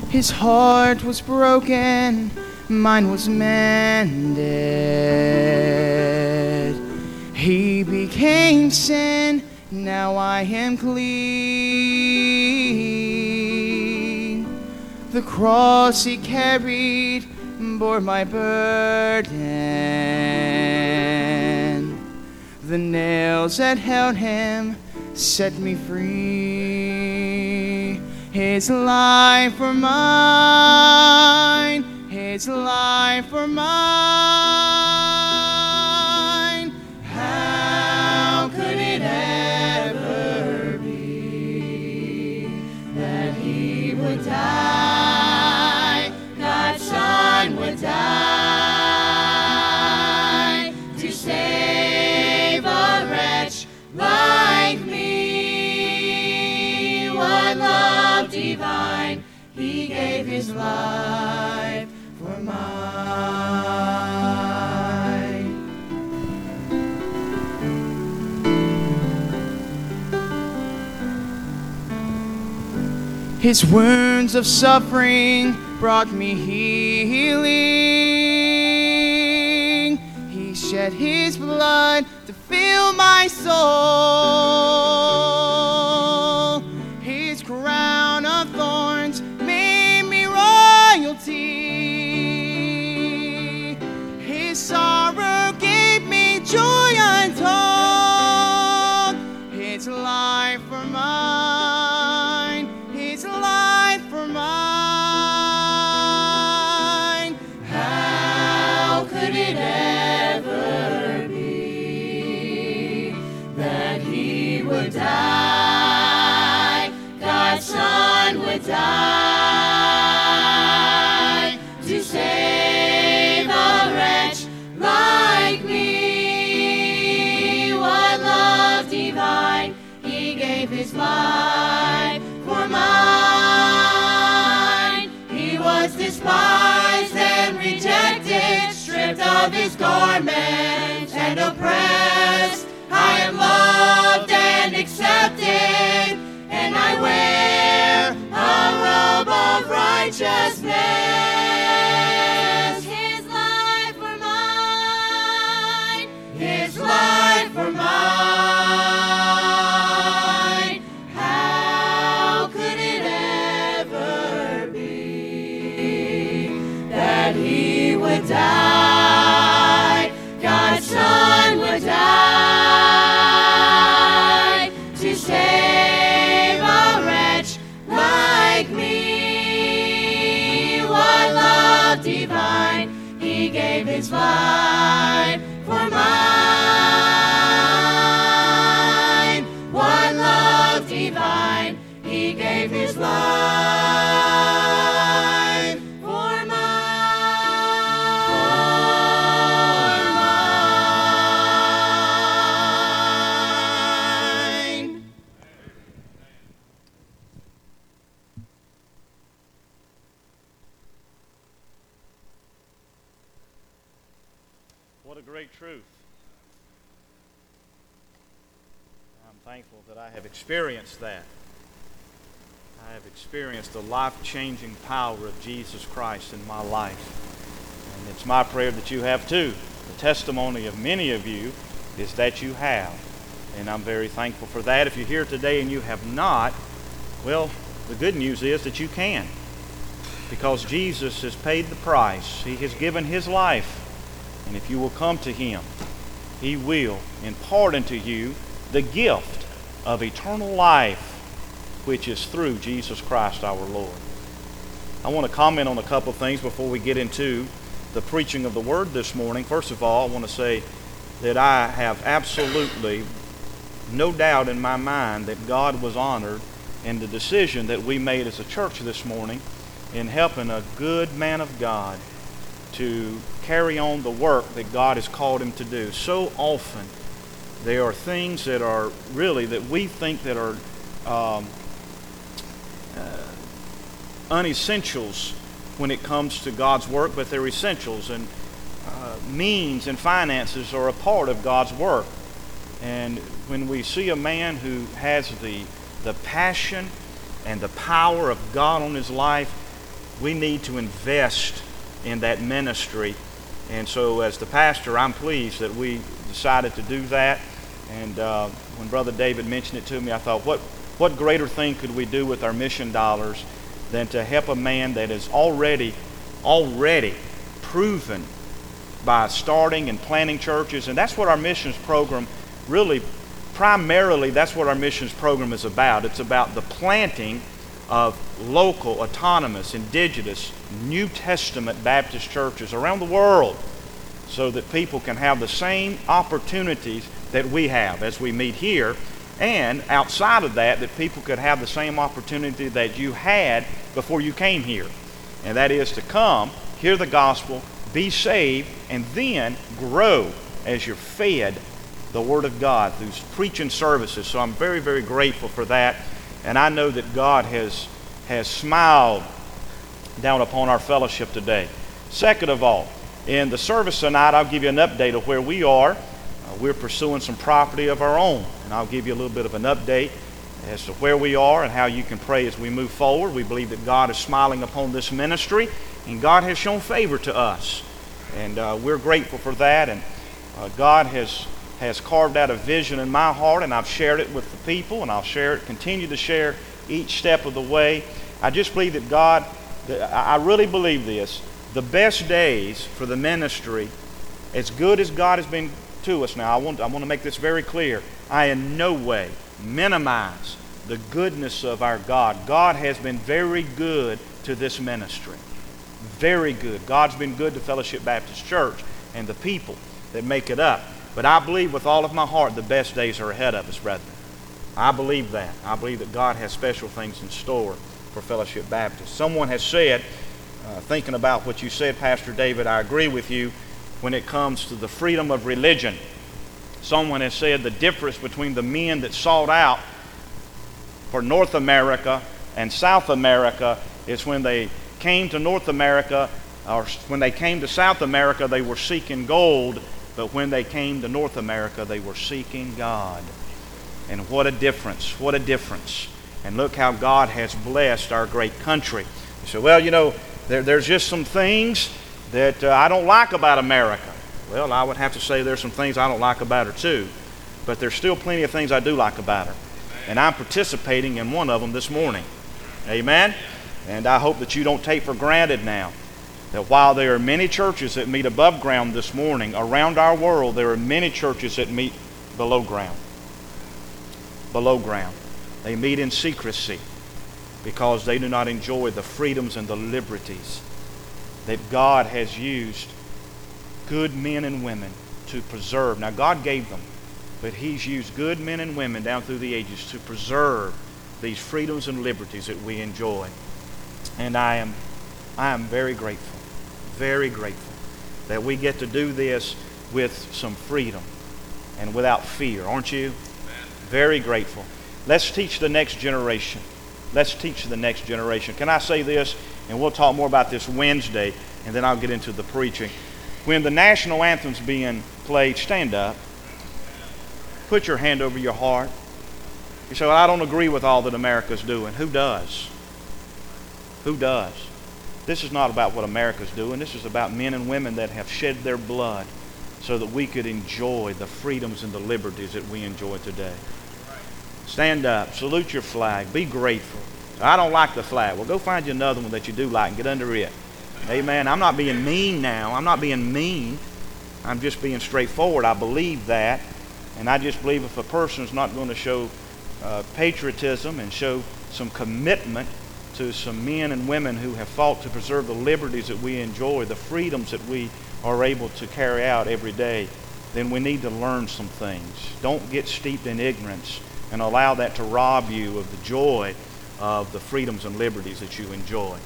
His heart was broken, mine was mended. He became sin, now I am clean. The cross he carried bore my burden. The nails that held him set me free. His life for mine, his life for mine. How could it ever be that he would die, God's Son would die to save a wretch like me? What love divine, he gave his life for mine. His wounds of suffering brought me healing. He shed his blood to fill my soul. His crown of thorns made me royalty. His sorrow gave me joy untold. His life for mine, his life for mine. How could it ever be that he would die, God's Son would die to save a wretch like me? What love divine, he gave his life for mine. He was despised and rejected, stripped of his garments and oppressed. I am loved and accepted, and I wear a robe of righteousness. His life for mine, his life for mine. How could it ever be that he would die, God's Son would die to save a wretch like me? What love divine, he gave his life for mine. What love divine, he gave his life for mine. What a great truth. I'm thankful that I have experienced that. I have experienced the life-changing power of Jesus Christ in my life. And it's my prayer that you have too. The testimony of many of you is that you have. And I'm very thankful for that. If you're here today and you have not, well, the good news is that you can. Because Jesus has paid the price. He has given his life. And if you will come to him, he will impart unto you the gift of eternal life, which is through Jesus Christ our Lord. I want to comment on a couple of things before we get into the preaching of the Word this morning. First of all, I want to say that I have absolutely no doubt in my mind that God was honored in the decision that we made as a church this morning in helping a good man of God to carry on the work that God has called him to do. So often there are things that are really that we think that are unessentials when it comes to God's work, but they're essentials, and means and finances are a part of God's work. And when we see a man who has the passion and the power of God on his life, we need to invest in that ministry. And so as the pastor, I'm pleased that we decided to do that. And when Brother David mentioned it to me, I thought, what greater thing could we do with our mission dollars than to help a man that is already proven by starting and planting churches. And that's what our missions program really, primarily, that's what our missions program is about. It's about the planting of local, autonomous, indigenous, New Testament Baptist churches around the world so that people can have the same opportunities that we have as we meet here, and outside of that, that people could have the same opportunity that you had before you came here. And that is to come, hear the gospel, be saved, and then grow as you're fed the Word of God through preaching services. So I'm very, very grateful for that. And I know that God has smiled down upon our fellowship today. Second of all, in the service tonight, I'll give you an update of where we are. We're pursuing some property of our own, and I'll give you a little bit of an update as to where we are and how you can pray as we move forward. We believe that God is smiling upon this ministry, and God has shown favor to us, and we're grateful for that. And God has carved out a vision in my heart, and I've shared it with the people, and I'll continue to share each step of the way. I just believe that God, I really believe this, the best days for the ministry, as good as God has been to us now, I want to make this very clear. I in no way minimize the goodness of our God. God has been very good to this ministry. Very good. God's been good to Fellowship Baptist Church and the people that make it up. But I believe with all of my heart the best days are ahead of us, brethren. I believe that. I believe that God has special things in store for Fellowship Baptist. Someone has said, thinking about what you said, Pastor David, I agree with you when it comes to the freedom of religion. Someone has said the difference between the men that sought out for North America and South America is when they came to North America, or when they came to South America, they were seeking gold, but when they came to North America, they were seeking God. And what a difference, what a difference. And look how God has blessed our great country. You say, well, you know, there's just some things that I don't like about America. Well, I would have to say there's some things I don't like about her too, but there's still plenty of things I do like about her. And I'm participating in one of them this morning. Amen? And I hope that you don't take for granted now that while there are many churches that meet above ground this morning, around our world there are many churches that meet below ground. Below ground. They meet in secrecy because they do not enjoy the freedoms and the liberties that God has used good men and women to preserve. Now, God gave them, but He's used good men and women down through the ages to preserve these freedoms and liberties that we enjoy. And I am very grateful that we get to do this with some freedom and without fear. Aren't you? Very grateful. Let's teach the next generation. Let's teach the next generation. Can I say this? And we'll talk more about this Wednesday, and then I'll get into the preaching. When the national anthem's being played, stand up. Put your hand over your heart. You say, well, I don't agree with all that America's doing. Who does? Who does? This is not about what America's doing. This is about men and women that have shed their blood so that we could enjoy the freedoms and the liberties that we enjoy today. Stand up. Salute your flag. Be grateful. I don't like the flag. Well, go find you another one that you do like and get under it. Amen. I'm not being mean now. I'm not being mean. I'm just being straightforward. I believe that. And I just believe if a person is not going to show patriotism and show some commitment to some men and women who have fought to preserve the liberties that we enjoy, the freedoms that we are able to carry out every day, then we need to learn some things. Don't get steeped in ignorance and allow that to rob you of the joy of the freedoms and liberties that you enjoy.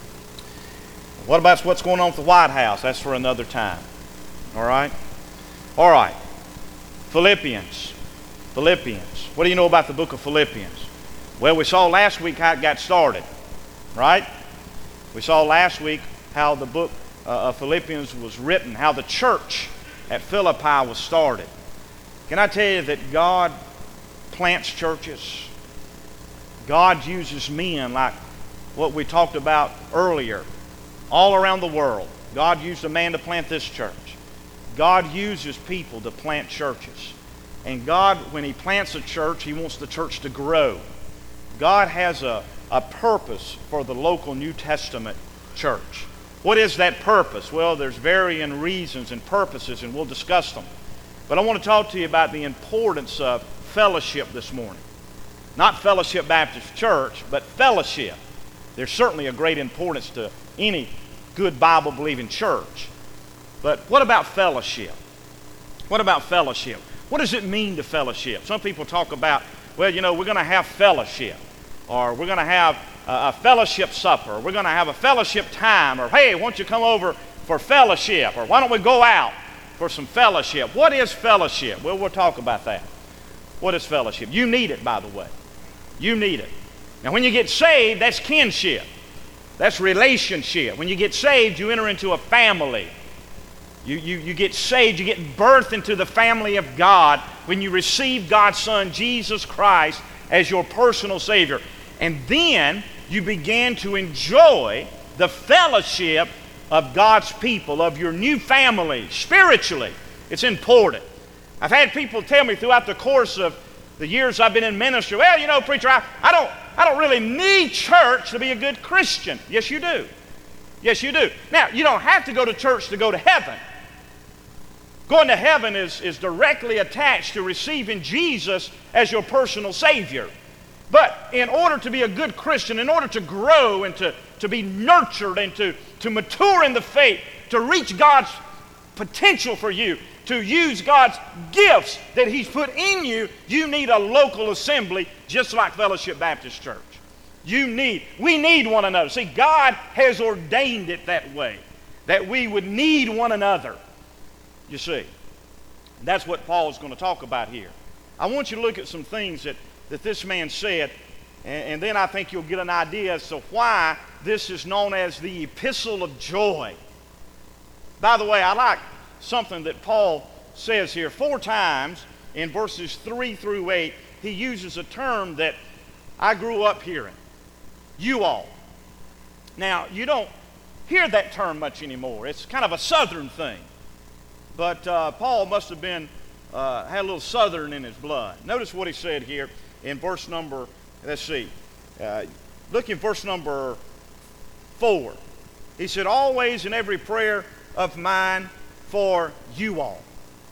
What about what's going on with the White House? That's for another time. All right? All right. Philippians. What do you know about the book of Philippians? Well, we saw last week how it got started. Right? We saw last week how the book of Philippians was written, how the church at Philippi was started. Can I tell you that God plants churches? God uses men like what we talked about earlier. All around the world, God used a man to plant this church. God uses people to plant churches. And God, when He plants a church, He wants the church to grow. God has a purpose for the local New Testament church. What is that purpose? Well, there's varying reasons and purposes, and we'll discuss them. But I want to talk to you about the importance of fellowship this morning. Not Fellowship Baptist Church, but fellowship. There's certainly a great importance to any good Bible-believing church. But what about fellowship? What about fellowship? What does it mean to fellowship? Some people talk about, well, you know, we're going to have fellowship, or we're going to have a fellowship supper, or we're going to have a fellowship time, or hey, why don't you come over for fellowship, or why don't we go out for some fellowship? What is fellowship? Well, we'll talk about that. What is fellowship? You need it, by the way. You need it. Now, when you get saved, that's kinship. That's relationship. When you get saved, you enter into a family. You get saved, you get birthed into the family of God when you receive God's Son, Jesus Christ, as your personal Savior. And then you begin to enjoy the fellowship of God's people, of your new family, spiritually. It's important. I've had people tell me throughout the course of the years I've been in ministry, well, you know, preacher, I don't really need church to be a good Christian. Yes, you do. Yes, you do. Now, you don't have to go to church to go to heaven. Going to heaven is directly attached to receiving Jesus as your personal Savior. But in order to be a good Christian, in order to grow and to be nurtured and to mature in the faith, to reach God's potential for you, to use God's gifts that He's put in you, you need a local assembly just like Fellowship Baptist Church. We need one another. See, God has ordained it that way, that we would need one another. You see, that's what Paul's going to talk about here. I want you to look at some things that this man said, and then I think you'll get an idea as to why this is known as the Epistle of Joy. By the way, I like something that Paul says here. 4 times in verses 3 through 8, he uses a term that I grew up hearing. You all. Now, you don't hear that term much anymore. It's kind of a southern thing. But Paul must have been, had a little southern in his blood. Notice what he said here in verse number, let's see. Look in verse number 4. He said, always in every prayer of mine for you all.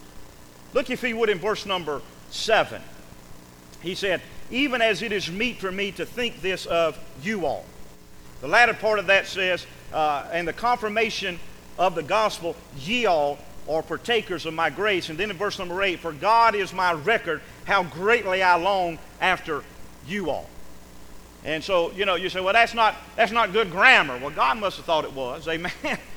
Look if he would in verse number 7. He said, even as it is meet for me to think this of you all. The latter part of that says, and the confirmation of the gospel, ye all are partakers of my grace. And then in verse number 8, for God is my record, how greatly I long after you all. And so, you know, you say, well, that's not good grammar. Well, God must have thought it was. Amen.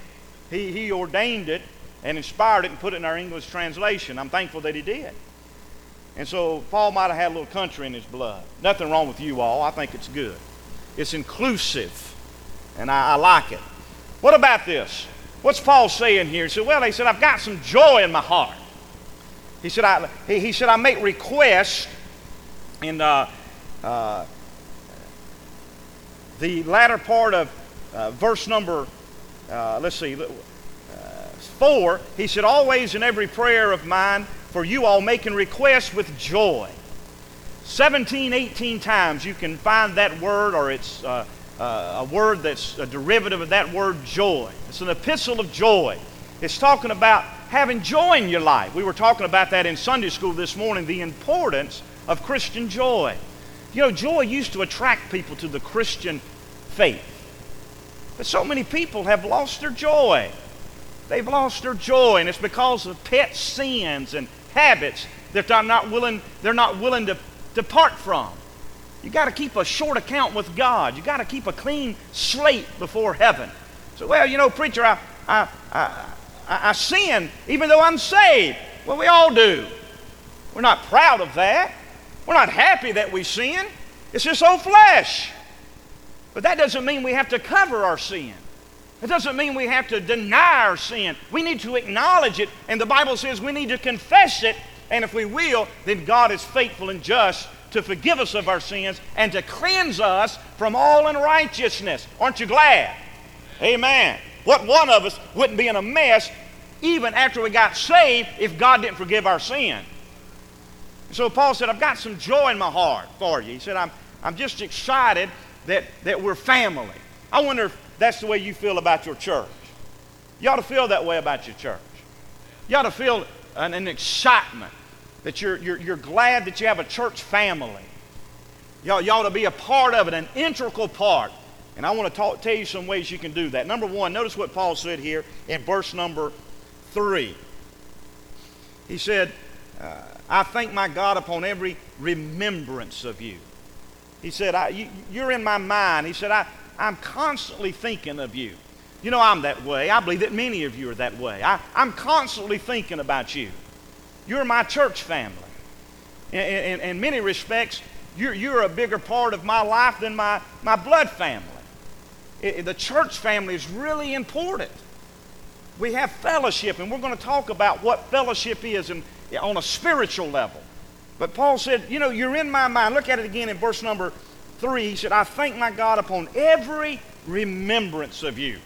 He ordained it and inspired it and put it in our English translation. I'm thankful that He did. And so Paul might have had a little country in his blood. Nothing wrong with you all. I think it's good. It's inclusive, and I like it. What about this? What's Paul saying here? He said, I've got some joy in my heart. He said, I make requests in the latter part of verse number, 4. He said, always in every prayer of mine for you all making requests with joy. 17, 18 times you can find that word, or it's a word that's a derivative of that word joy. It's an epistle of joy. It's talking about having joy in your life. We were talking about that in Sunday school this morning, the importance of Christian joy. You know, joy used to attract people to the Christian faith. But so many people have lost their joy. They've lost their joy, and it's because of pet sins and habits that they're not willing to depart from. You got to keep a short account with God. You got to keep a clean slate before heaven. So, well, you know, preacher, I sin even though I'm saved. Well, we all do. We're not proud of that. We're not happy that we sin. It's just old flesh. But that doesn't mean we have to cover our sin. It doesn't mean we have to deny our sin. We need to acknowledge it, and the Bible says we need to confess it, and if we will, then God is faithful and just to forgive us of our sins and to cleanse us from all unrighteousness. Aren't you glad? Amen. What one of us wouldn't be in a mess even after we got saved if God didn't forgive our sin? So Paul said, I've got some joy in my heart for you. He said, I'm just excited that we're family. I wonder if that's the way you feel about your church. You ought to feel that way about your church. You ought to feel an excitement that you're glad that you have a church family. You ought to be a part of it, an integral part. And I want to tell you some ways you can do that. Number one, notice what Paul said here in verse number 3. He said, I thank my God upon every remembrance of you. He said, you're in my mind. He said, I'm constantly thinking of you. You know, I'm that way. I believe that many of you are that way. I'm constantly thinking about you. You're my church family. In many respects, you're a bigger part of my life than my blood family. The church family is really important. We have fellowship, and we're going to talk about what fellowship is on a spiritual level. But Paul said, you know, you're in my mind. Look at it again in verse number 3. He said, I thank my God upon every remembrance of you.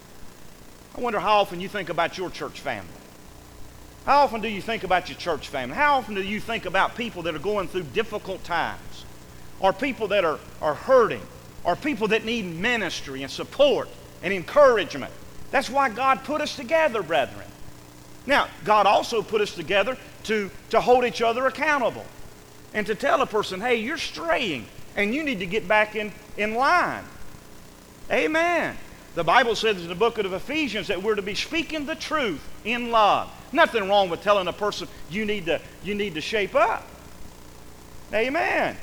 I wonder how often you think about your church family. How often do you think about your church family? How often do you think about people that are going through difficult times, or people that are hurting, or people that need ministry and support and encouragement? That's why God put us together, brethren. Now, God also put us together to hold each other accountable and to tell a person, hey, you're straying and you need to get back in line. Amen. The Bible says in the book of Ephesians that we're to be speaking the truth in love. Nothing wrong with telling a person you need to shape up. Amen.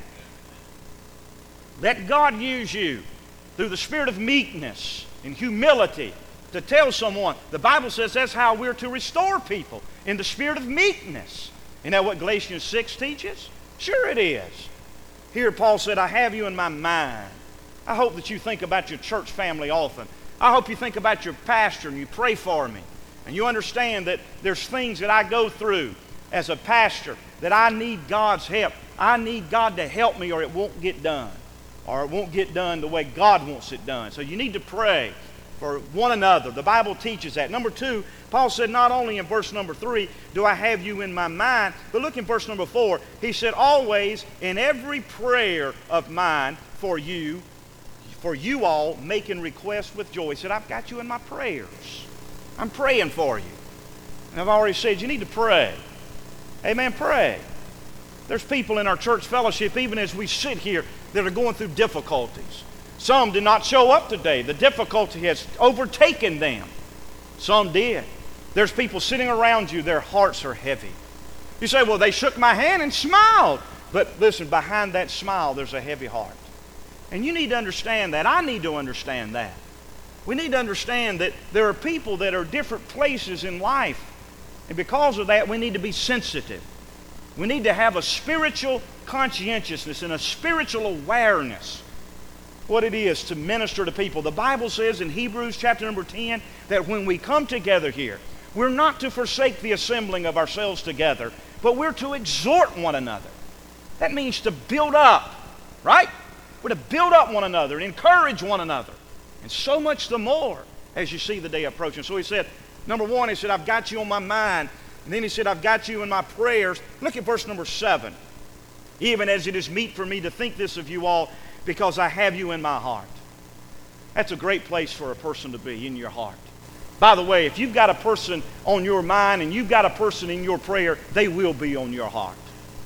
Let God use you through the spirit of meekness and humility to tell someone. The Bible says that's how we're to restore people, in the spirit of meekness. Isn't that what Galatians 6 teaches? Sure it is. Here Paul said, I have you in my mind. I hope that you think about your church family often. I hope you think about your pastor and you pray for me. And you understand that there's things that I go through as a pastor that I need God's help. I need God to help me or it won't get done. Or it won't get done the way God wants it done. So you need to pray for one another. The Bible teaches that. Number 2, Paul said not only in verse number 3, do I have you in my mind, but look in verse number 4. He said, always in every prayer of mine for you all, making requests with joy. He said, I've got you in my prayers. I'm praying for you. And I've already said you need to pray. Amen, pray. There's people in our church fellowship, even as we sit here, that are going through difficulties. Some did not show up today. The difficulty has overtaken them. Some did. There's people sitting around you, their hearts are heavy. You say, well, they shook my hand and smiled. But listen, behind that smile, there's a heavy heart. And you need to understand that. I need to understand that. We need to understand that there are people that are different places in life. And because of that, we need to be sensitive. We need to have a spiritual conscientiousness and a spiritual awareness what it is to minister to people. The Bible says in Hebrews chapter number 10 that when we come together here, we're not to forsake the assembling of ourselves together, but we're to exhort one another. That means to build up, right? We're to build up one another and encourage one another. And so much the more as you see the day approaching. So he said, number 1, he said, I've got you on my mind. And then he said, I've got you in my prayers. Look at verse number 7. Even as it is meet for me to think this of you all, because I have you in my heart. That's a great place for a person to be, in your heart. By the way, if you've got a person on your mind and you've got a person in your prayer, they will be on your heart.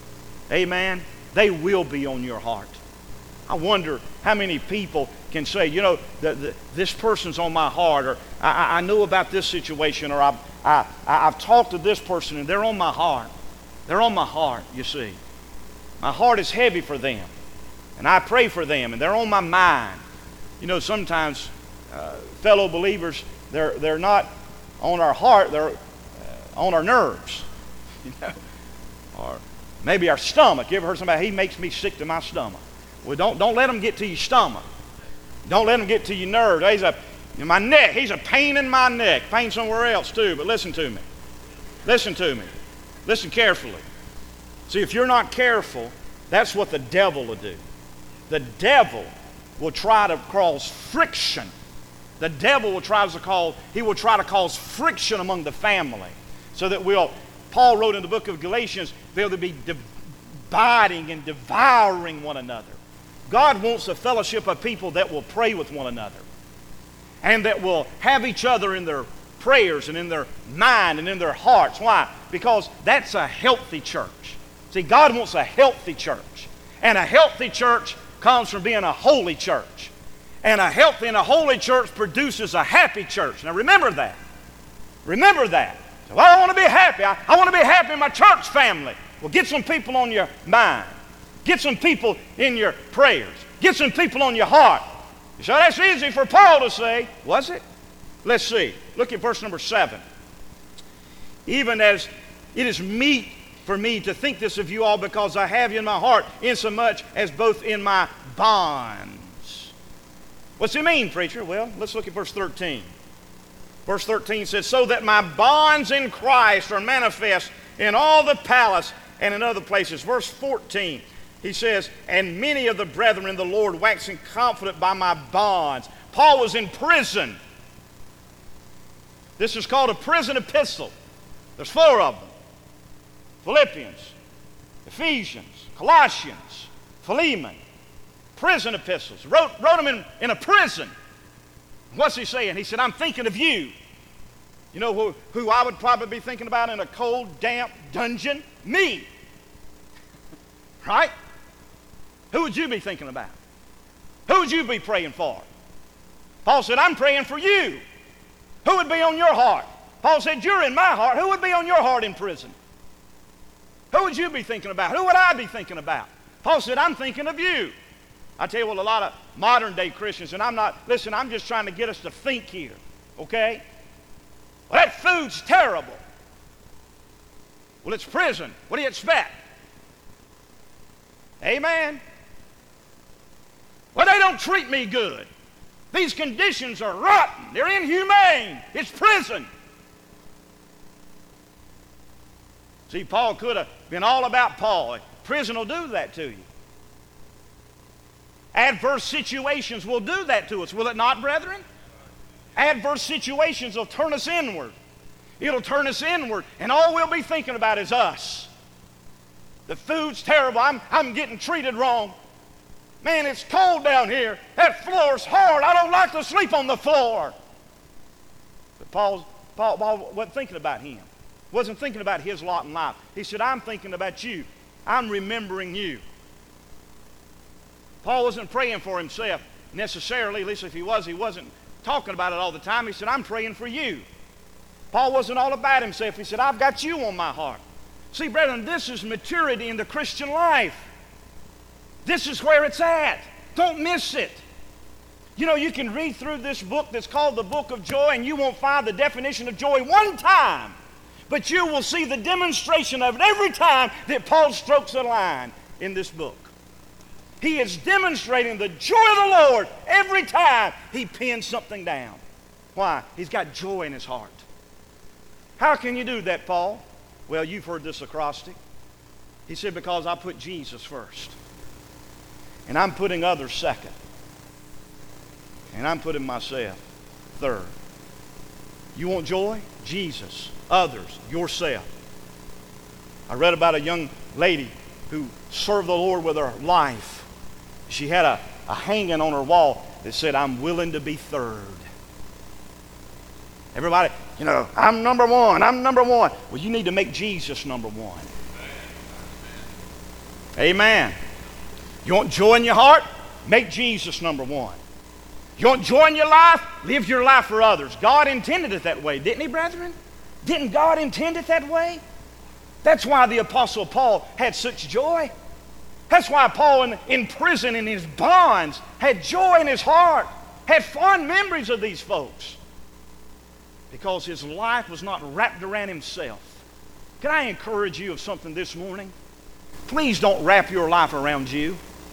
Amen? They will be on your heart. I wonder how many people can say, you know, this person's on my heart, or I know about this situation, or I've talked to this person and they're on my heart. They're on my heart, you see. My heart is heavy for them. And I pray for them, and they're on my mind. You know, sometimes fellow believers, they're not on our heart, they're on our nerves. You know? Or maybe our stomach. You ever heard somebody, he makes me sick to my stomach. Well, don't let them get to your stomach. Don't let them get to your nerves. My neck, he's a pain in my neck. Pain somewhere else too, but listen to me. Listen to me. Listen carefully. See, if you're not careful, That's what the devil will do. The devil will try to cause friction. The devil will try to cause friction among the family, so that Paul wrote in the book of Galatians, they'll be dividing and devouring one another. God wants a fellowship of people that will pray with one another and that will have each other in their prayers and in their mind and in their hearts. Why? Because that's a healthy church. See, God wants a healthy church. And a healthy church comes from being a holy church. And a healthy and a holy church produces a happy church. Now remember that. Remember that. So, well, I want to be happy. I want to be happy in my church family. Well, get some people on your mind. Get some people in your prayers. Get some people on your heart. You say, that's easy for Paul to say. Was it? Let's see. Look at verse number 7. Even as it is meet for me to think this of you all, because I have you in my heart, insomuch as both in my bonds. What's it mean, preacher? Well, let's look at verse 13. Verse 13 says, so that my bonds in Christ are manifest in all the palace and in other places. Verse 14, he says, and many of the brethren in the Lord waxing confident by my bonds. Paul was in prison. This is called a prison epistle. There's 4 of them. Philippians, Ephesians, Colossians, Philemon. Prison epistles. Wrote them in a prison. What's he saying? He said, I'm thinking of you. You know who I would probably be thinking about in a cold, damp dungeon? Me. Right? Who would you be thinking about? Who would you be praying for? Paul said, I'm praying for you. Who would be on your heart? Paul said, you're in my heart. Who would be on your heart in prison? Who would you be thinking about? Who would I be thinking about? Paul said, I'm thinking of you. I tell you what, a lot of modern day Christians, and I'm just trying to get us to think here, okay? Well, that food's terrible. Well, it's prison. What do you expect? Amen. Well, they don't treat me good. These conditions are rotten. They're inhumane. It's prison. See, Paul could have been all about Paul. Prison will do that to you. Adverse situations will do that to us, will it not, brethren? Adverse situations will turn us inward. It'll turn us inward, and all we'll be thinking about is us. The food's terrible. I'm getting treated wrong. Man, it's cold down here. That floor's hard. I don't like to sleep on the floor. But Paul wasn't thinking about him. Wasn't thinking about his lot in life. He said, I'm thinking about you. I'm remembering you. Paul wasn't praying for himself necessarily. At least if he wasn't talking about it all the time. He said, I'm praying for you. Paul wasn't all about himself. He said, I've got you on my heart. See, brethren, this is maturity in the Christian life. This is where it's at. Don't miss it. You know, you can read through this book that's called the Book of Joy, and you won't find the definition of joy one time. But you will see the demonstration of it every time that Paul strokes a line in this book. He is demonstrating the joy of the Lord every time he pins something down. Why? He's got joy in his heart. How can you do that, Paul? Well, you've heard this acrostic. He said, because I put Jesus first. And I'm putting others second. And I'm putting myself third. You want joy? Jesus. Others. Yourself. I read about a young lady who served the Lord with her life. She had a hanging on her wall that said, I'm willing to be third. Everybody, you know, I'm number one. I'm number one. Well, you need to make Jesus number one. Amen. You want joy in your heart? Make Jesus number one. You want joy in your life? Live your life for others. God intended it that way, didn't he, brethren? Didn't God intend it that way? That's why the Apostle Paul had such joy. That's why Paul in prison in his bonds had joy in his heart, had fond memories of these folks. Because his life was not wrapped around himself. Can I encourage you of something this morning? Please don't wrap your life around you.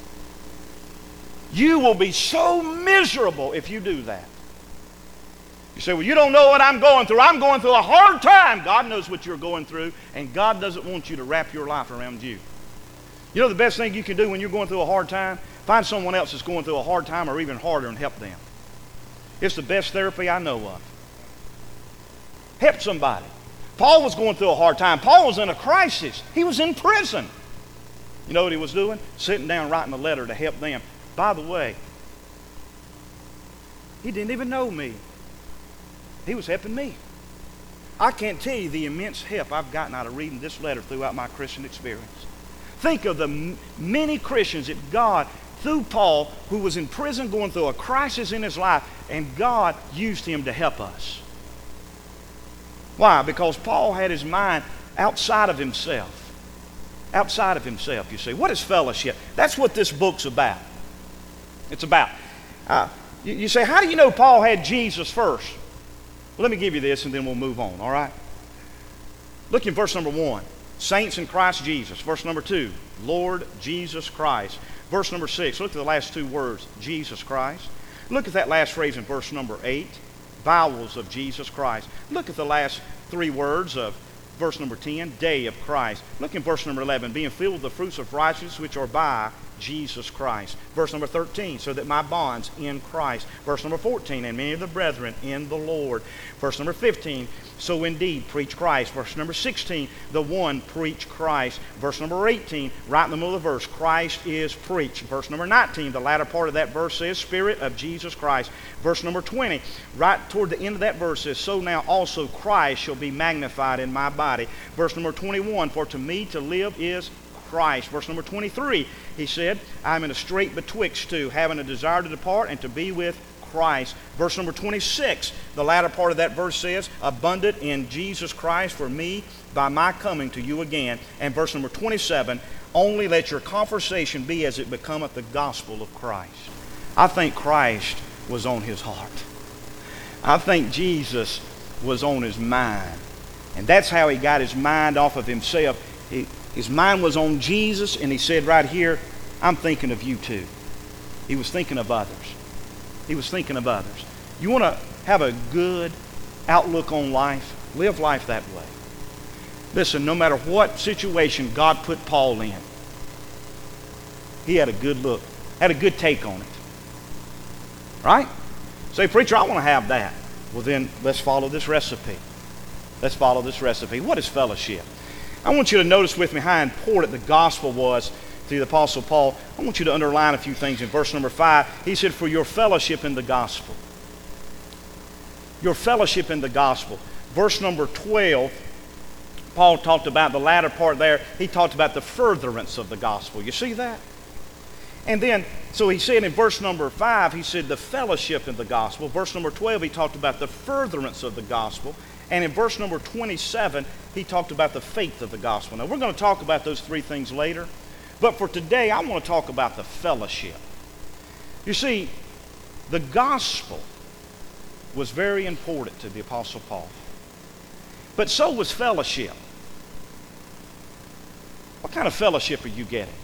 You will be so miserable if you do that. You say, well, you don't know what I'm going through. I'm going through a hard time. God knows what you're going through, and God doesn't want you to wrap your life around you. You know the best thing you can do when you're going through a hard time? Find someone else that's going through a hard time or even harder and help them. It's the best therapy I know of. Help somebody. Paul was going through a hard time. Paul was in a crisis. He was in prison. You know what he was doing? Sitting down writing a letter to help them. By the way, he didn't even know me. He was helping me. I can't tell you the immense help I've gotten out of reading this letter throughout my Christian experience. Think of the many Christians that God, through Paul, who was in prison going through a crisis in his life, and God used him to help us. Why? Because Paul had his mind outside of himself. Outside of himself, you see. What is fellowship? That's what this book's about. It's about. You say, how do you know Paul had Jesus first? Well, let me give you this and then we'll move on, all right? Look in verse number 1. Saints in Christ Jesus. Verse number 2. Lord Jesus Christ. Verse number 6. Look at the last two words. Jesus Christ. Look at that last phrase in verse number 8. Bowels of Jesus Christ. Look at the last three words of verse number 10. Day of Christ. Look in verse number 11. Being filled with the fruits of righteousness which are by Jesus Christ. Verse number 13, so that my bonds in Christ. Verse number 14, and many of the brethren in the Lord. Verse number 15, so indeed preach Christ. Verse number 16, the one preach Christ. Verse number 18, right in the middle of the verse, Christ is preached. Verse number 19, the latter part of that verse says, Spirit of Jesus Christ. Verse number 20, right toward the end of that verse says, so now also Christ shall be magnified in my body. Verse number 21, for to me to live is Christ. Verse number 23, he said, I'm in a strait betwixt two, having a desire to depart and to be with Christ. Verse number 26, the latter part of that verse says, abundant in Jesus Christ for me by my coming to you again. And verse number 27, only let your conversation be as it becometh the gospel of Christ. I think Christ was on his heart. I think Jesus was on his mind. And that's how he got his mind off of himself. His mind was on Jesus, and he said right here, I'm thinking of you too. He was thinking of others. He was thinking of others. You want to have a good outlook on life? Live life that way. Listen, no matter what situation God put Paul in, he had a good look, had a good take on it. Right? Say, preacher, I want to have that. Well, then let's follow this recipe. Let's follow this recipe. What is fellowship? I want you to notice with me how important the gospel was to the Apostle Paul. I want you to underline a few things in verse number 5. He said, for your fellowship in the gospel. Your fellowship in the gospel. Verse number 12, Paul talked about the latter part there. He talked about the furtherance of the gospel. You see that? And then, so he said in verse number 5, he said the fellowship in the gospel. Verse number 12, he talked about the furtherance of the gospel. And in verse number 27, he talked about the faith of the gospel. Now, we're going to talk about those three things later. But for today, I want to talk about the fellowship. You see, the gospel was very important to the Apostle Paul. But so was fellowship. What kind of fellowship are you getting?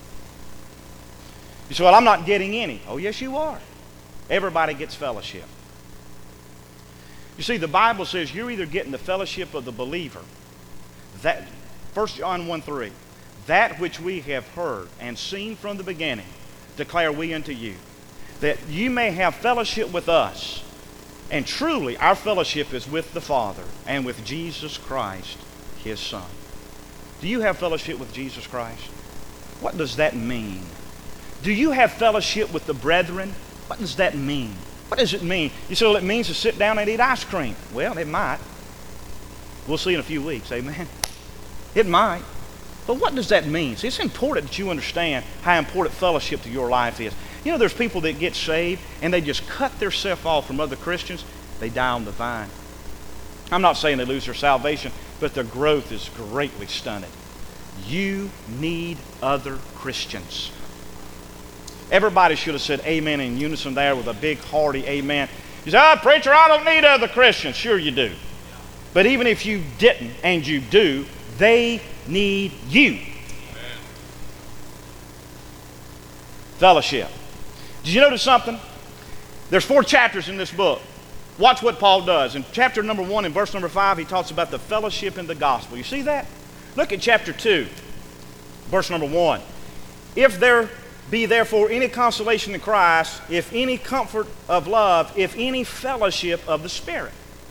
You say, well, I'm not getting any. Oh, yes, you are. Everybody gets fellowship. You see, the Bible says you're either getting the fellowship of the believer. That 1 John 1:3. That which we have heard and seen from the beginning, declare we unto you, that you may have fellowship with us. And truly, our fellowship is with the Father and with Jesus Christ, his Son. Do you have fellowship with Jesus Christ? What does that mean? Do you have fellowship with the brethren? What does that mean? What does it mean? You say, well, it means to sit down and eat ice cream. Well, it might. We'll see in a few weeks, amen? It might. But what does that mean? See, it's important that you understand how important fellowship to your life is. You know, there's people that get saved and they just cut themselves off from other Christians. They die on the vine. I'm not saying they lose their salvation, but their growth is greatly stunted. You need other Christians. Everybody should have said amen in unison there with a big hearty amen. You say, preacher, I don't need other Christians. Sure you do. But even if you didn't and you do, they need you. Amen. Fellowship. Did you notice something? There's 4 chapters in this book. Watch what Paul does. In chapter number 1 and verse number 5, he talks about the fellowship in the gospel. You see that? Look at chapter 2, verse number 1. If there be therefore any consolation in Christ, if any comfort of love, if any fellowship of the Spirit.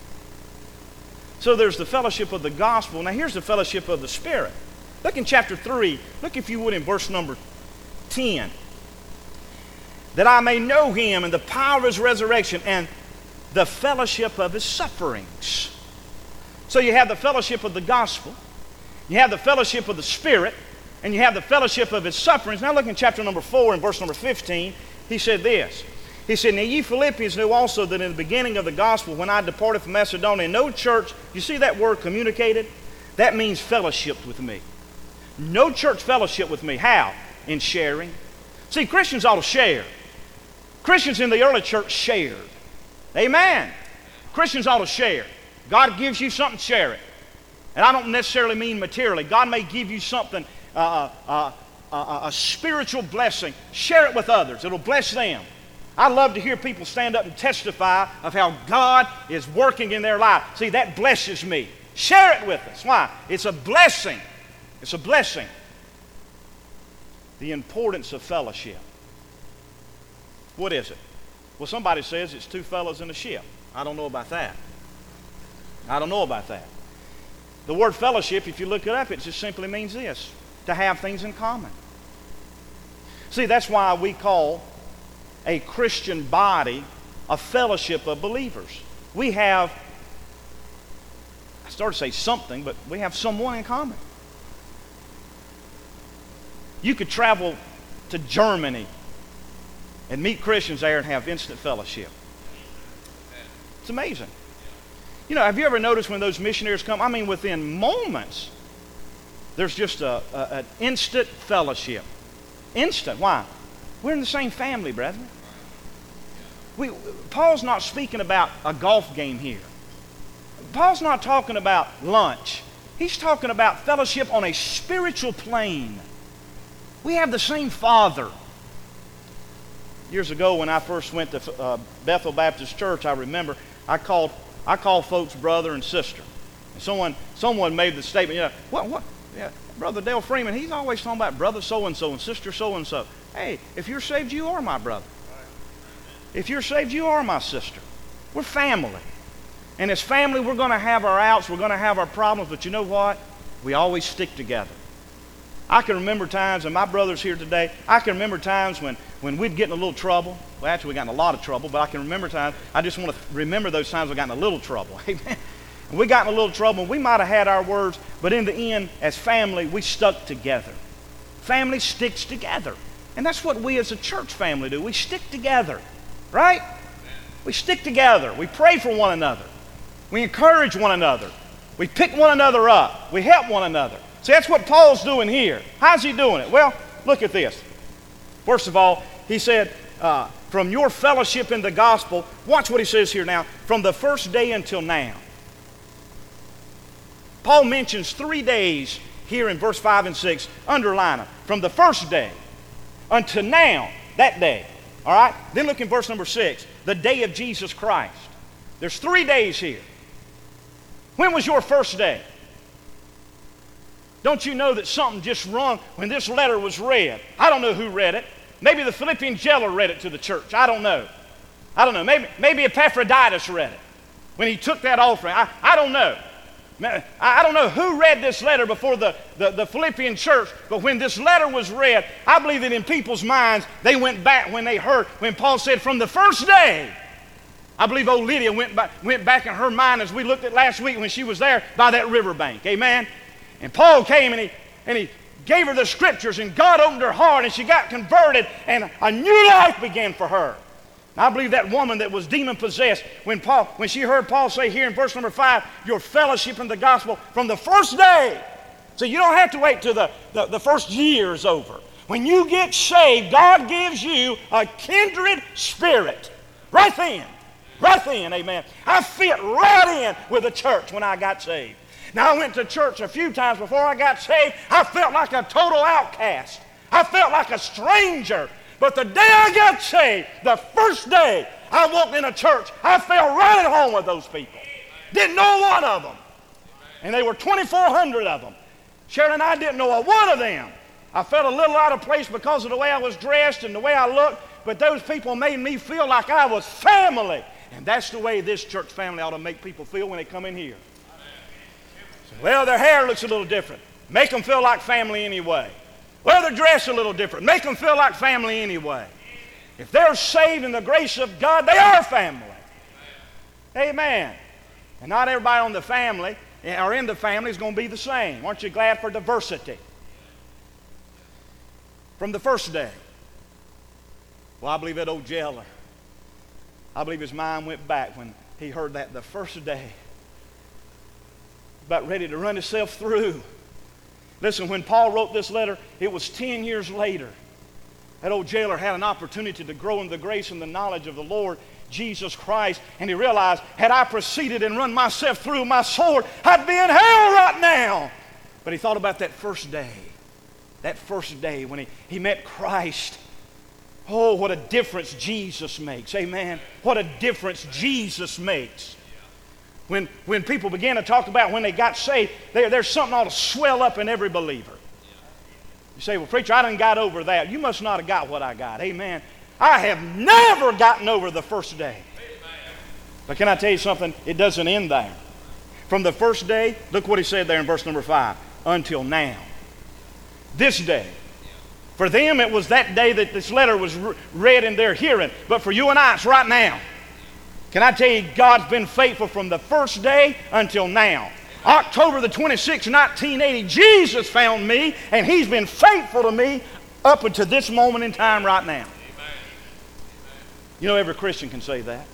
So there's the fellowship of the gospel. Now here's the fellowship of the Spirit. Look in chapter 3. Look, if you would, in verse number 10. That I may know him and the power of his resurrection and the fellowship of his sufferings. So you have the fellowship of the gospel, you have the fellowship of the Spirit, and you have the fellowship of his sufferings. Now look in chapter number 4 and verse number 15. He said this. He said, now ye Philippians knew also that in the beginning of the gospel, when I departed from Macedonia, no church, you see that word communicated? That means fellowship with me. No church fellowship with me. How? In sharing. See, Christians ought to share. Christians in the early church shared. Amen. Christians ought to share. God gives you something, share it. And I don't necessarily mean materially. God may give you something, a spiritual blessing. Share it with others. It'll bless them. I love to hear people stand up and testify of how God is working in their life. See, that blesses me. Share it with us. Why? It's a blessing. It's a blessing. The importance of fellowship. What is it? Well, somebody says it's two fellows in a ship. I don't know about that. I don't know about that. The word fellowship, if you look it up, it just simply means this: to have things in common. See, that's why we call a Christian body a fellowship of believers. We have, I started to say something, but we have someone in common. You could travel to Germany and meet Christians there and have instant fellowship. It's amazing. You know, have you ever noticed when those missionaries come, I mean, within moments, there's just an instant fellowship. Instant. Why? We're in the same family, brethren. Paul's not speaking about a golf game here. Paul's not talking about lunch. He's talking about fellowship on a spiritual plane. We have the same Father. Years ago, when I first went to Bethel Baptist Church, I remember I called folks brother and sister. And someone made the statement, you know, what? Yeah, Brother Dale Freeman, he's always talking about brother so-and-so and sister so-and-so. Hey, if you're saved, you are my brother. If you're saved, you are my sister. We're family. And as family, we're going to have our outs, we're going to have our problems, but you know what? We always stick together. I can remember times, and my brother's here today, I can remember times when we'd get in a little trouble. Well, actually, we got in a lot of trouble, but I can remember times, I just want to remember those times we got in a little trouble. Amen. And we got in a little trouble, and we might have had our words, but in the end, as family, we stuck together. Family sticks together. And that's what we as a church family do. We stick together, right? We stick together. We pray for one another. We encourage one another. We pick one another up. We help one another. See, that's what Paul's doing here. How's he doing it? Well, look at this. First of all, he said, from your fellowship in the gospel, watch what he says here now, from the first day until now. Paul mentions 3 days here in verse 5 and 6. Underline them. From the first day until now, that day. All right? Then look in verse number 6. The day of Jesus Christ. There's 3 days here. When was your first day? Don't you know that something just wrong when this letter was read? I don't know who read it. Maybe the Philippian jailer read it to the church. I don't know. Maybe Epaphroditus read it when he took that offering. I don't know. I don't know who read this letter before the Philippian church, but when this letter was read, I believe that in people's minds, they went back when they heard, when Paul said, from the first day. I believe old Lydia went back in her mind as we looked at last week when she was there by that riverbank. Amen? And Paul came and he gave her the scriptures, and God opened her heart, and she got converted, and a new life began for her. I believe that woman that was demon-possessed, when she heard Paul say here in verse number 5, your fellowship in the gospel from the first day. So you don't have to wait till the first year is over. When you get saved, God gives you a kindred spirit. Right then, amen. I fit right in with the church when I got saved. Now, I went to church a few times before I got saved. I felt like a total outcast. I felt like a stranger. But the day I got saved, the first day I walked in a church, I felt right at home with those people. Didn't know one of them. And they were 2,400 of them. Sharon and I didn't know a one of them. I felt a little out of place because of the way I was dressed and the way I looked, but those people made me feel like I was family. And that's the way this church family ought to make people feel when they come in here. Well, their hair looks a little different. Make them feel like family anyway. Well, their dress a little different. Make them feel like family anyway. If they're saved in the grace of God, they are family. Amen. And not everybody on the family or in the family is going to be the same. Aren't you glad for diversity? From the first day. Well, I believe that old jailer, I believe his mind went back when he heard that the first day. About ready to run himself through. Listen, when Paul wrote this letter, it was 10 years later. That old jailer had an opportunity to grow in the grace and the knowledge of the Lord Jesus Christ, and he realized, had I proceeded and run myself through my sword, I'd be in hell right now. But he thought about that first day when he met Christ. Oh, what a difference Jesus makes. Amen. What a difference Jesus makes. When people began to talk about when they got saved, there's something ought to swell up in every believer. You say, well, preacher, I done got over that. You must not have got what I got. Amen. I have never gotten over the first day. But can I tell you something? It doesn't end there. From the first day, look what he said there in verse number 5. Until now. This day. For them, it was that day that this letter was read in their hearing. But for you and I, it's right now. Can I tell you, God's been faithful from the first day until now. October the 26th, 1980, Jesus found me, and He's been faithful to me up until this moment in time right now. You know, every Christian can say that.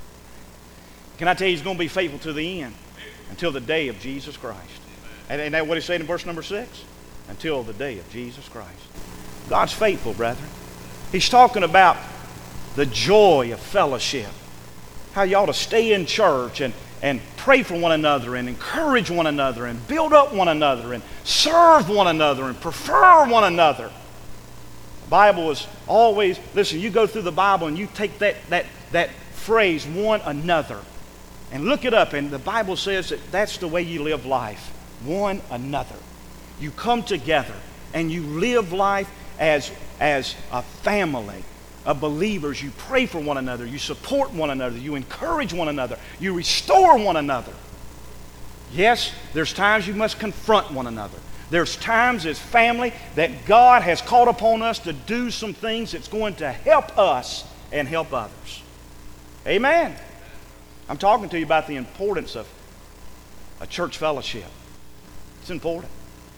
Can I tell you, He's going to be faithful to the end until the day of Jesus Christ. And ain't that what He said in verse number 6? Until the day of Jesus Christ. God's faithful, brethren. He's talking about the joy of fellowship. How you ought to stay in church and pray for one another and encourage one another and build up one another and serve one another and prefer one another. The Bible is always, listen, you go through the Bible and you take that phrase, one another, and look it up, and the Bible says that that's the way you live life. One another. You come together and you live life as a family of believers. You pray for one another. You support one another. You encourage one another. You restore one another. Yes, there's times you must confront one another. There's times as family that God has called upon us to do some things that's going to help us and help others. Amen. I'm talking to you about the importance of a church fellowship. It's important.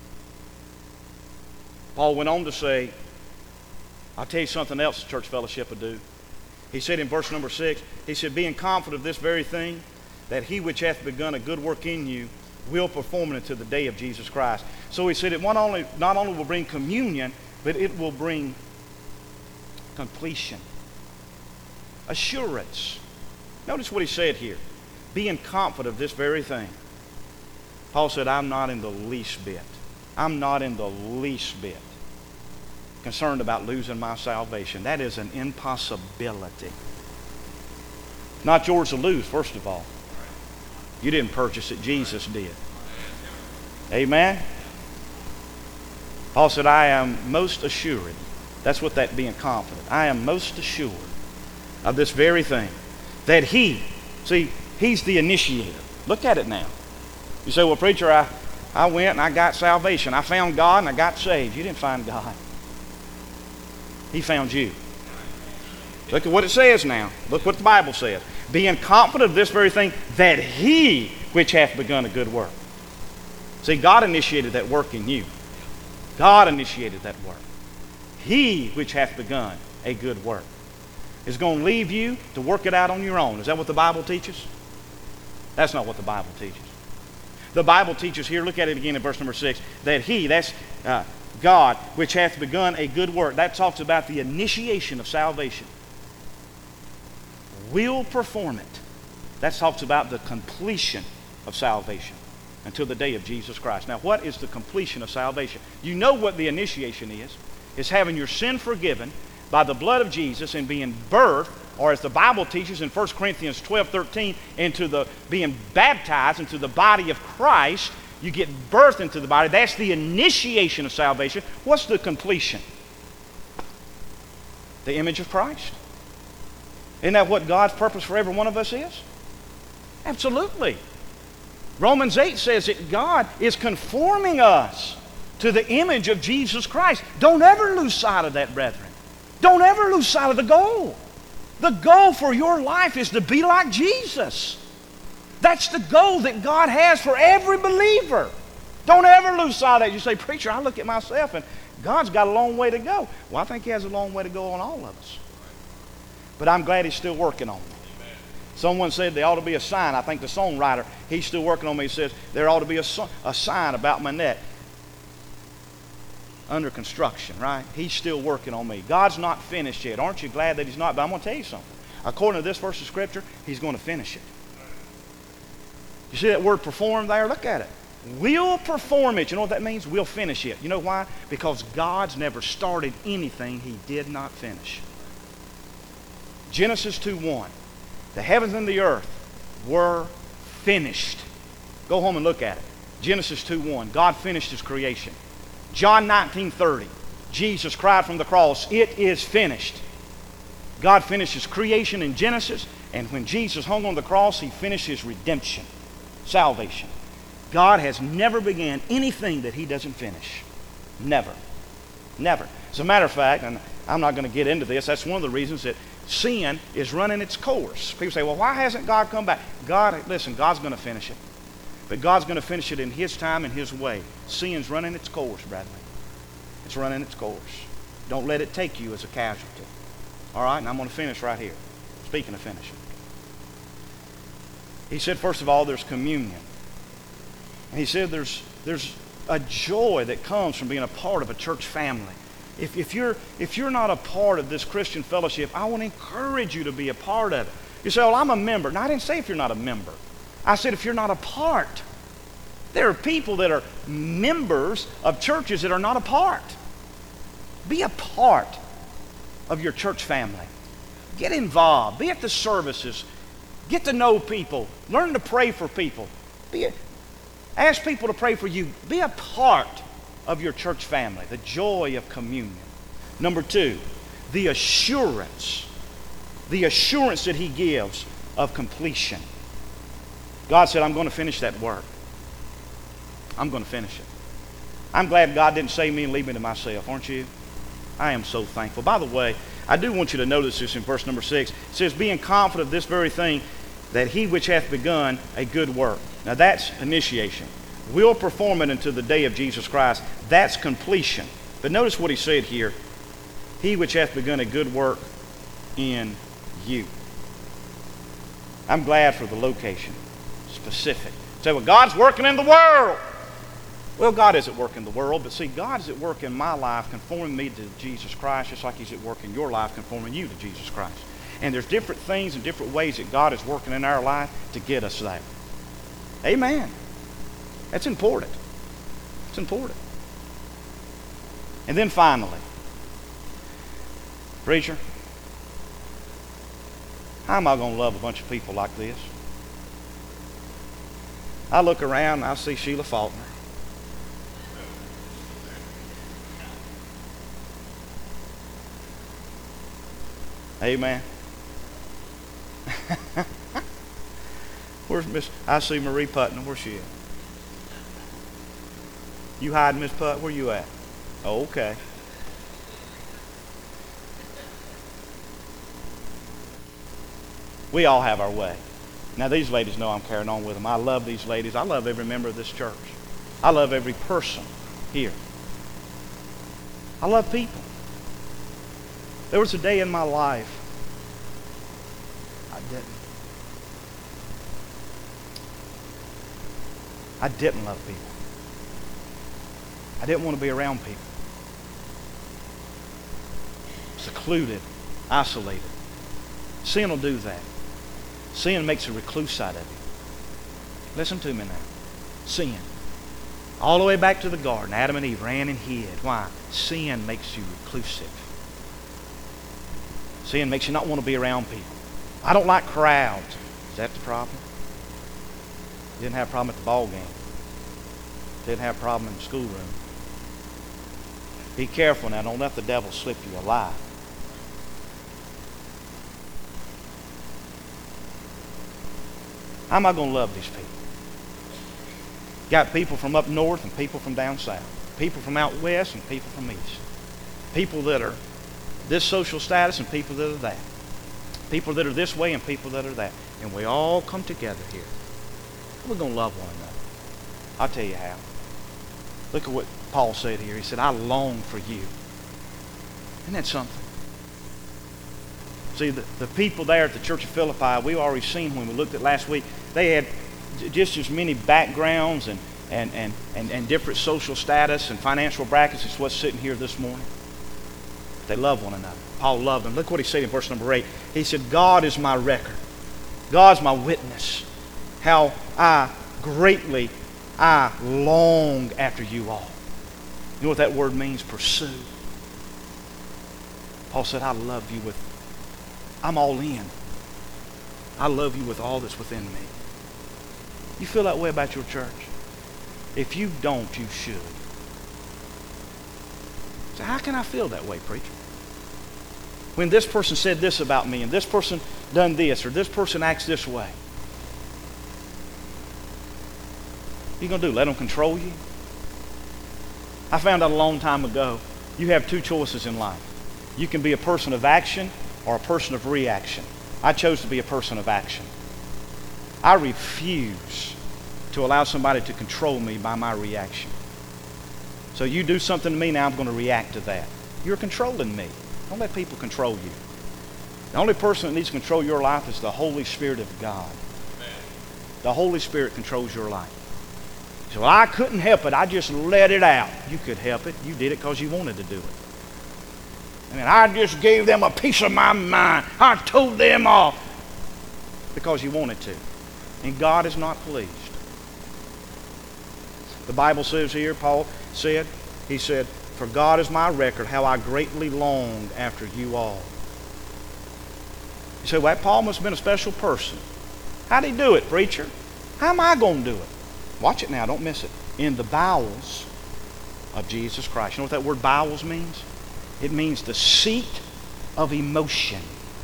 Paul went on to say, I'll tell you something else the church fellowship would do. He said in verse number 6, he said, being confident of this very thing, that He which hath begun a good work in you will perform it until the day of Jesus Christ. So he said it not only will bring communion, but it will bring completion. Assurance. Notice what he said here. Being confident of this very thing. Paul said, I'm not in the least bit. I'm not in the least bit concerned about losing my salvation. That is an impossibility. Not yours to lose, first of all. You didn't purchase it. Jesus did. Amen? Paul said, I am most assured. That's what that being confident. I am most assured of this very thing. That He, see, He's the initiator. Look at it now. You say, well, preacher, I went and I got salvation. I found God and I got saved. You didn't find God. He found you. Look at what it says now. Look what the Bible says. Being confident of this very thing, that He which hath begun a good work. See, God initiated that work in you. God initiated that work. He which hath begun a good work is going to leave you to work it out on your own. Is that what the Bible teaches? That's not what the Bible teaches. The Bible teaches here, look at it again in verse number 6, that He, that's God, which hath begun a good work. That talks about the initiation of salvation. Will perform it. That talks about the completion of salvation until the day of Jesus Christ. Now, what is the completion of salvation? You know what the initiation is. It's having your sin forgiven by the blood of Jesus and being birthed, or as the Bible teaches in 1 Corinthians 12:13, into the being baptized into the body of Christ. You get birthed into the body. That's the initiation of salvation. What's the completion? The image of Christ. Isn't that what God's purpose for every one of us is? Absolutely. Romans 8 says that God is conforming us to the image of Jesus Christ. Don't ever lose sight of that, brethren. Don't ever lose sight of the goal. The goal for your life is to be like Jesus. That's the goal that God has for every believer. Don't ever lose sight of that. You say, preacher, I look at myself and God's got a long way to go. Well, I think He has a long way to go on all of us. But I'm glad He's still working on me. Someone said there ought to be a sign. I think the songwriter, he's still working on me. He says there ought to be a sign about my neck. Under construction, right? He's still working on me. God's not finished yet. Aren't you glad that He's not? But I'm going to tell you something. According to this verse of Scripture, He's going to finish it. You see that word perform there? Look at it. We'll perform it. You know what that means? We'll finish it. You know why? Because God's never started anything He did not finish. Genesis 2:1. The heavens and the earth were finished. Go home and look at it. Genesis 2:1. God finished His creation. John 19:30. Jesus cried from the cross, "It is finished." God finished His creation in Genesis, and when Jesus hung on the cross, He finished His redemption, salvation. God has never began anything that He doesn't finish. Never. Never. As a matter of fact, and I'm not going to get into this, that's one of the reasons that sin is running its course. People say, well, why hasn't God come back? Listen, God's going to finish it. But God's going to finish it in His time and His way. Sin's running its course, Bradley. It's running its course. Don't let it take you as a casualty. All right, and I'm going to finish right here. Speaking of finishing. He said, first of all, there's communion. And he said there's a joy that comes from being a part of a church family. If you're not a part of this Christian fellowship, I want to encourage you to be a part of it. You say, well, I'm a member. No, I didn't say if you're not a member. I said if you're not a part. There are people that are members of churches that are not a part. Be a part of your church family. Get involved. Be at the services. Get to know people. Learn to pray for people. Ask people to pray for you. Be a part of your church family. The joy of communion. Number 2, the assurance. The assurance that He gives of completion. God said, I'm going to finish that work. I'm going to finish it. I'm glad God didn't save me and leave me to myself, aren't you? I am so thankful. By the way, I do want you to notice this in verse number 6. It says, being confident of this very thing, that He which hath begun a good work. Now that's initiation. Will perform it until the day of Jesus Christ. That's completion. But notice what he said here. He which hath begun a good work in you. I'm glad for the location. Specific. Say, well, God's working in the world. Well, God is at work in the world, but see, God is at work in my life conforming me to Jesus Christ, just like He's at work in your life conforming you to Jesus Christ. And there's different things and different ways that God is working in our life to get us there. Amen. That's important. It's important. And then finally, preacher, how am I going to love a bunch of people like this? I look around and I see Sheila Faulkner. Amen. Where's Miss? I see Marie Putnam. Where's she at? You hiding, Miss Putt? Where you at? Oh, okay. We all have our way. Now, these ladies know I'm carrying on with them. I love these ladies. I love every member of this church. I love every person here. I love people. There was a day in my life I didn't love people. I didn't want to be around people. Secluded, isolated. Sin will do that. Sin makes a recluse out of you. Listen to me now. Sin. All the way back to the garden, Adam and Eve ran and hid. Why? Sin makes you reclusive. Sin makes you not want to be around people. I don't like crowds. Is that the problem? You didn't have a problem at the ball game. Didn't have a problem in the schoolroom. Be careful now. Don't let the devil slip you a lie. How am I going to love these people? Got people from up north and people from down south. People from out west and people from east. People that are this social status and people that are that. People that are this way and people that are that. And we all come together here. We're going to love one another. I'll tell you how. Look at what Paul said here. He said, I long for you. Isn't that something? See, the people there at the Church of Philippi, we've already seen when we looked at last week, they had just as many backgrounds and different social status and financial brackets as what's sitting here this morning. They love one another. Paul loved them. Look what he said in verse number 8. He said, God is my record. God's my witness. How I long after you all. You know what that word means? Pursue. Paul said, I love you I'm all in. I love you with all that's within me. You feel that way about your church? If you don't, you should. So how can I feel that way, preacher? When this person said this about me, and this person done this, or this person acts this way. What are you going to do? Let them control you? I found out a long time ago, you have two choices in life. You can be a person of action or a person of reaction. I chose to be a person of action. I refuse to allow somebody to control me by my reaction. So you do something to me, now I'm going to react to that. You're controlling me. Don't let people control you. The only person that needs to control your life is the Holy Spirit of God. Amen. The Holy Spirit controls your life. So I couldn't help it. I just let it out. You could help it. You did it because you wanted to do it. I mean, I just gave them a piece of my mind. I told them off because you wanted to. And God is not pleased. The Bible says here, Paul said, he said, for God is my record, how I greatly longed after you all. You say, well, Paul must have been a special person. How'd he do it, preacher? How am I going to do it? Watch it now, don't miss it. In the bowels of Jesus Christ. You know what that word bowels means? It means the seat of emotion.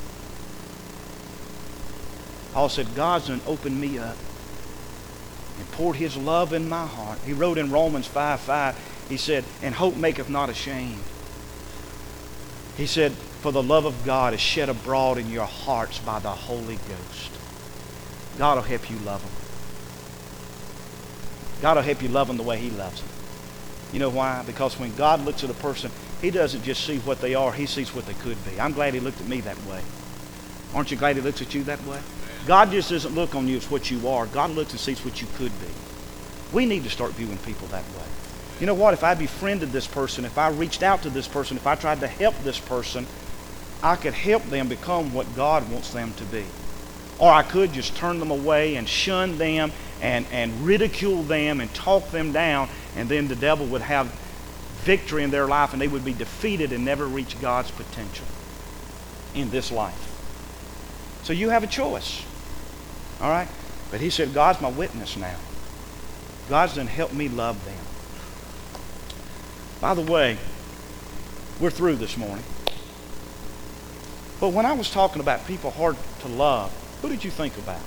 Paul said, God's done opened me up and poured His love in my heart. He wrote in Romans 5:5, he said, and hope maketh not ashamed. He said, for the love of God is shed abroad in your hearts by the Holy Ghost. God will help you love Him. God will help you love them the way He loves them. You know why? Because when God looks at a person, He doesn't just see what they are, He sees what they could be. I'm glad He looked at me that way. Aren't you glad He looks at you that way? God just doesn't look on you as what you are. God looks and sees what you could be. We need to start viewing people that way. You know what? If I befriended this person, if I reached out to this person, if I tried to help this person, I could help them become what God wants them to be. Or I could just turn them away and shun them and ridicule them and talk them down, and then the devil would have victory in their life and they would be defeated and never reach God's potential in this life. So you have a choice. All right? But he said, God's my witness now. God's done helped me love them. By the way, we're through this morning. But when I was talking about people hard to love, who did you think about?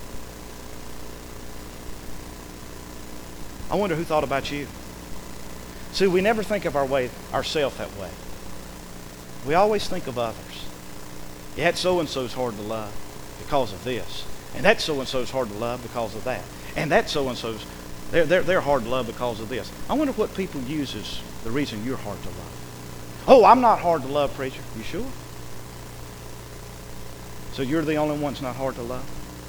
I wonder who thought about you. See, we never think of ourselves that way. We always think of others. Yeah, that so-and-so's hard to love because of this. And that so-and-so's hard to love because of that. And that so-and-so's, they're hard to love because of this. I wonder what people use as the reason you're hard to love. Oh, I'm not hard to love, preacher. You sure? So you're the only one that's not hard to love?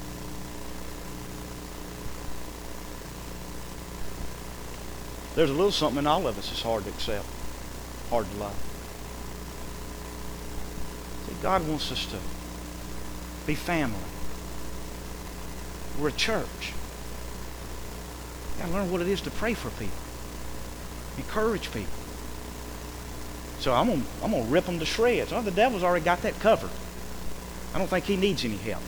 There's a little something in all of us that's hard to accept, hard to love. See, God wants us to be family. We're a church. You gotta learn what it is to pray for people, encourage people. So I'm gonna rip them to shreds. Oh, the devil's already got that covered. I don't think he needs any help.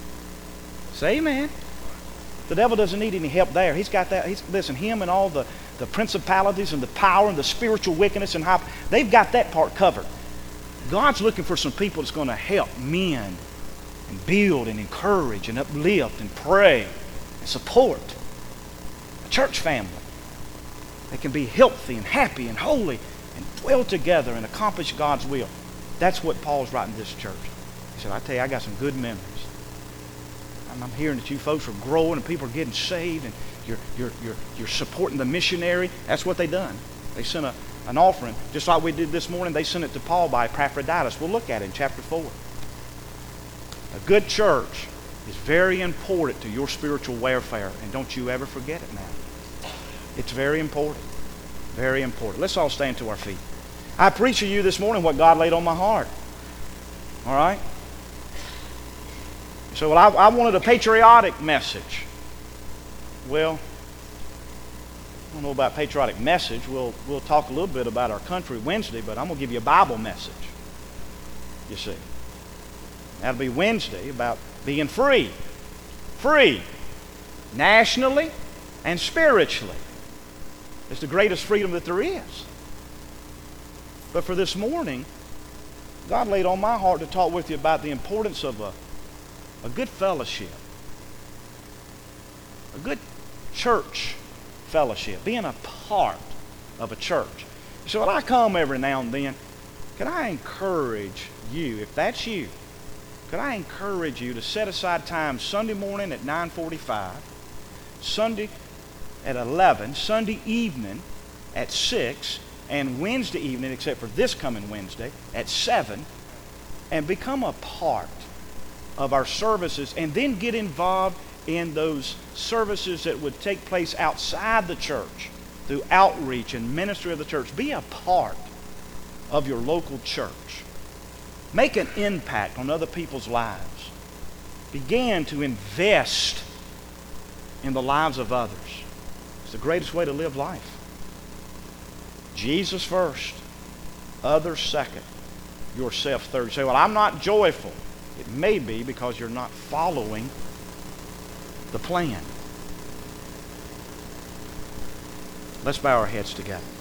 Say amen. The devil doesn't need any help there. He's got that. Listen, him and all the the principalities and the power and the spiritual wickedness and high, they've got that part covered. God's looking for some people that's going to help mend and build and encourage and uplift and pray and support a church family. They can be healthy and happy and holy and dwell together and accomplish God's will. That's what Paul's writing to this church. He said, I tell you, I got some good memories. I'm hearing that you folks are growing and people are getting saved and you're supporting the missionary. That's what they done. They sent an offering, just like we did this morning. They sent it to Paul by Epaphroditus. We'll look at it in chapter 4. A good church is very important to your spiritual welfare, and don't you ever forget it now. It's very important. Very important. Let's all stand to our feet. I preach to you this morning what God laid on my heart. All right? So I wanted a patriotic message. Well, I don't know about patriotic message. We'll talk a little bit about our country Wednesday, but I'm going to give you a Bible message. You see. That'll be Wednesday about being free. Free. Nationally and spiritually. It's the greatest freedom that there is. But for this morning, God laid on my heart to talk with you about the importance of a good fellowship. A good church fellowship. Being a part of a church. So when I come every now and then, can I encourage you, if that's you, could I encourage you to set aside time Sunday morning at 9:45, Sunday at 11, Sunday evening at 6, and Wednesday evening, except for this coming Wednesday, at 7, and become a part of our services, and then get involved in those services that would take place outside the church through outreach and ministry of the church. Be a part of your local church. Make an impact on other people's lives. Begin to invest in the lives of others. It's the greatest way to live life. Jesus first, others second, yourself third. You say, well, I'm not joyful. It may be because you're not following the plan. Let's bow our heads together.